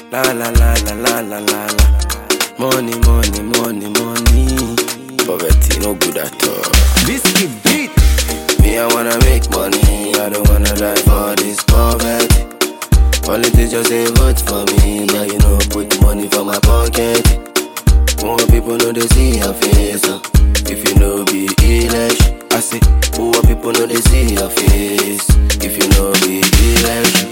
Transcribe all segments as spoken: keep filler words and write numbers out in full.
La la la la la la la la. Money, money, money, money. Poverty no good at all. Whiskey beat. Me, I wanna make money. I don't wanna die for this poverty. Politics just say vote for me, but you know put money for my pocket. More people know they see your face. Uh. If you know be election, I say poor people know they see your face. If you know be election,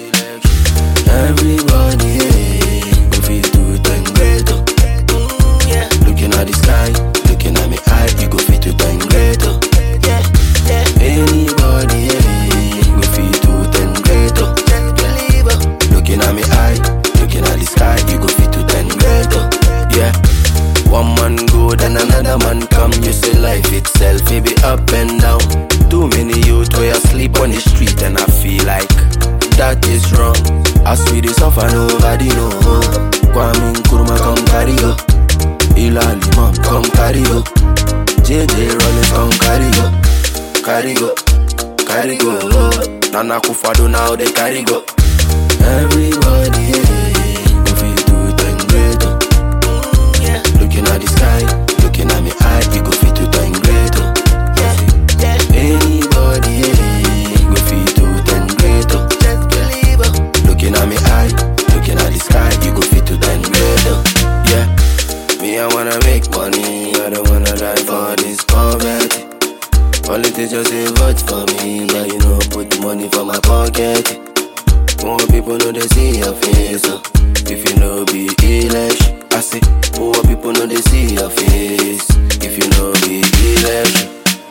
everybody yeah, go feel to turn greater. Mm, yeah. Looking at the sky, looking at me eye, you go feel to turn greater. Yeah, yeah. Anybody yeah, go feel to turn greater. Believer. Looking at me eye, looking at the sky, you go feel to turn greater. Yeah. One man go, then another man come. You say life itself, it be up and down. Too many youth where I sleep on the street, and I feel like that is wrong. As we dey suffer, nobody know. Kwame Nkrumah come carry go, Ilali mom come carry go, J J Rollins come carry go, carry go, carry go. Nana Akufo-Addo now they carry go. Everybody yeah, go feel to turn greater. Looking at the sky, looking at me eye, you go fit to turn greater. Yeah, yeah. Anybody, yeah, go fit to turn greater. Just believe it. Looking at me eye, looking at the sky, you go fit to turn greater. Yeah, me I wanna make money, I don't wanna die for this poverty. Politics just say vote for me, but you know put the money for my pocket. More people know they see your face. Uh. If you know be election, I say poor people know they see your face. If you know be election,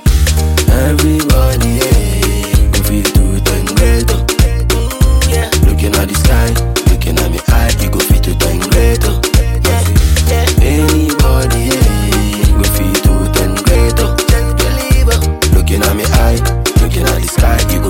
everybody yeah, go feel to turn greater. Mm, yeah. Looking at the sky, looking at me eye, you go feel to turn greater. Yeah, yeah. Anybody yeah, go feel to turn greater. Just believe it. Looking at me eye, looking at the sky, you